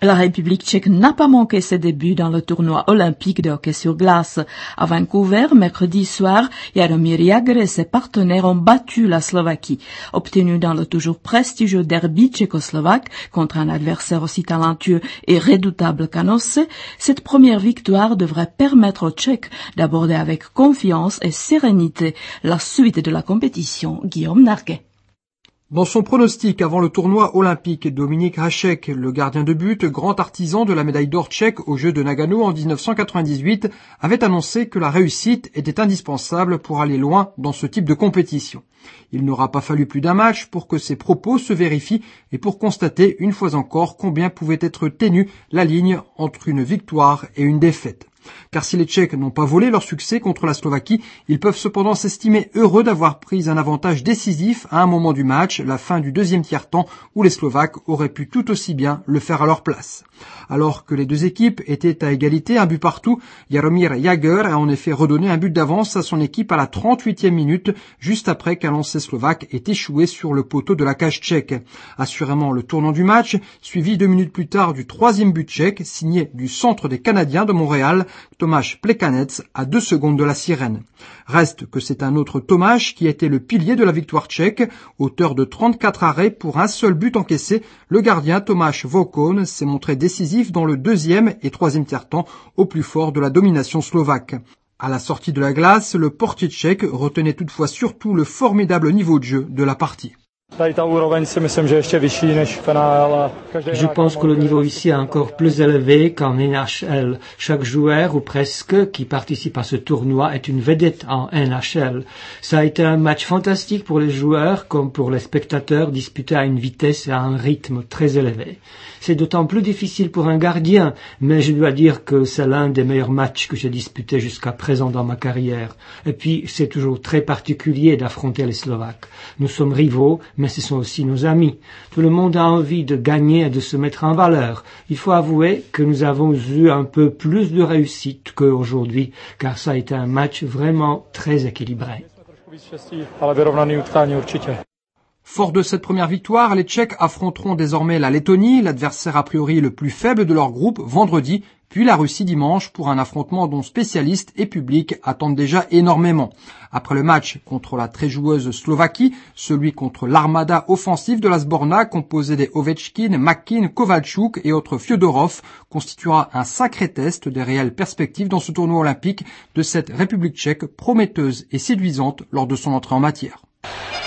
La République tchèque n'a pas manqué ses débuts dans le tournoi olympique de hockey sur glace. À Vancouver, mercredi soir, Jaromír Jágr et ses partenaires ont battu la Slovaquie. Obtenue dans le toujours prestigieux derby tchécoslovaque contre un adversaire aussi talentueux et redoutable qu'Anosse, cette première victoire devrait permettre aux Tchèques d'aborder avec confiance et sérénité la suite de la compétition. Guillaume Narguet. Dans son pronostic avant le tournoi olympique, Dominik Hašek, le gardien de but, grand artisan de la médaille d'or tchèque aux Jeux de Nagano en 1998, avait annoncé que la réussite était indispensable pour aller loin dans ce type de compétition. Il n'aura pas fallu plus d'un match pour que ses propos se vérifient et pour constater une fois encore combien pouvait être ténue la ligne entre une victoire et une défaite. Car si les Tchèques n'ont pas volé leur succès contre la Slovaquie, ils peuvent cependant s'estimer heureux d'avoir pris un avantage décisif à un moment du match, la fin du deuxième tiers-temps, où les Slovaques auraient pu tout aussi bien le faire à leur place. Alors que les deux équipes étaient à égalité, un but partout, Jaromír Jágr a en effet redonné un but d'avance à son équipe à la 38e minute, juste après qu'un lancer slovaque ait échoué sur le poteau de la cage tchèque. Assurément le tournant du match, suivi 2 minutes plus tard du troisième but tchèque, signé du centre des Canadiens de Montréal, Tomáš Plekanec, à 2 secondes de la sirène. Reste que c'est un autre Tomáš qui était le pilier de la victoire tchèque, auteur de 34 arrêts pour un seul but encaissé. Le gardien Tomáš Vokon s'est montré décisif dans le deuxième et troisième tiers-temps au plus fort de la domination slovaque. À la sortie de la glace, le portier tchèque retenait toutefois surtout le formidable niveau de jeu de la partie. Je pense que le niveau ici est encore plus élevé qu'en NHL. Chaque joueur, ou presque, qui participe à ce tournoi est une vedette en NHL. Ça a été un match fantastique pour les joueurs comme pour les spectateurs disputés à une vitesse et à un rythme très élevé. C'est d'autant plus difficile pour un gardien, mais je dois dire que c'est l'un des meilleurs matchs que j'ai disputés jusqu'à présent dans ma carrière. Et puis, c'est toujours très particulier d'affronter les Slovaques. Nous sommes rivaux, mais ce sont aussi nos amis. Tout le monde a envie de gagner et de se mettre en valeur. Il faut avouer que nous avons eu un peu plus de réussite qu'aujourd'hui, car ça a été un match vraiment très équilibré. Fort de cette première victoire, les Tchèques affronteront désormais la Lettonie, l'adversaire a priori le plus faible de leur groupe, vendredi, puis la Russie dimanche pour un affrontement dont spécialistes et publics attendent déjà énormément. Après le match contre la très joueuse Slovaquie, celui contre l'armada offensive de la Zborna, composée des Ovechkin, Makin, Kovalchuk et autres Fyodorov, constituera un sacré test des réelles perspectives dans ce tournoi olympique de cette République tchèque prometteuse et séduisante lors de son entrée en matière.